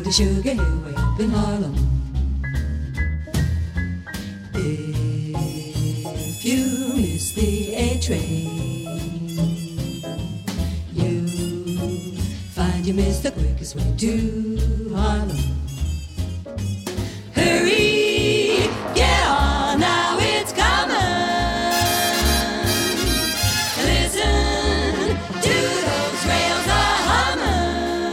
the Sugar Hill way up in Harlem. If you miss the A train, you find you miss the quickest way to Harlem. Hurry, get on now, it's coming. Listen to those rails a-humming.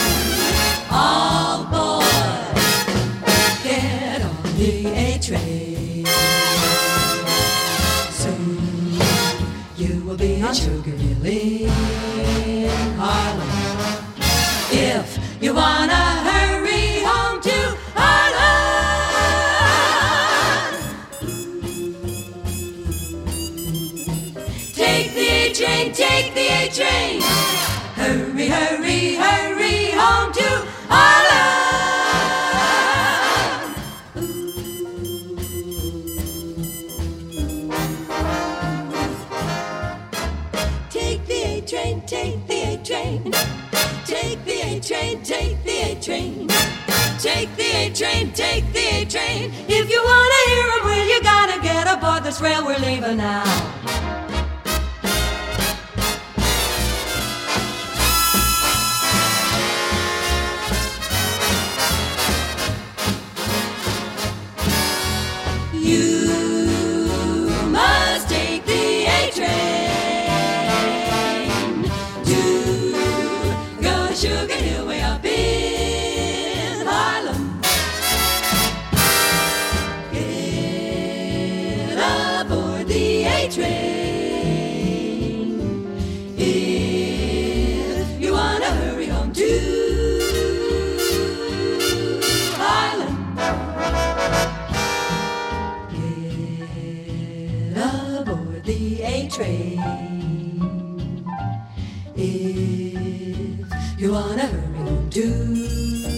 All aboard, get on the A train. Soon you will be on Sugar Hill in Harlem. If you wanna hurry home to Harlem, take the A train, take the A train. Hurry, hurry, hurry home to Harlem. Take the A train, take the A train. Take the A train, take the A train. Take the A train, take the A train. If you wanna hear 'em, well, you gotta get aboard this rail we're leaving now. You must take the A train to go to Sugar Hill way up in Harlem. Get aboard the A train if you wanna hurry home to Harlem. Get aboard the A train if you wanna hurry home to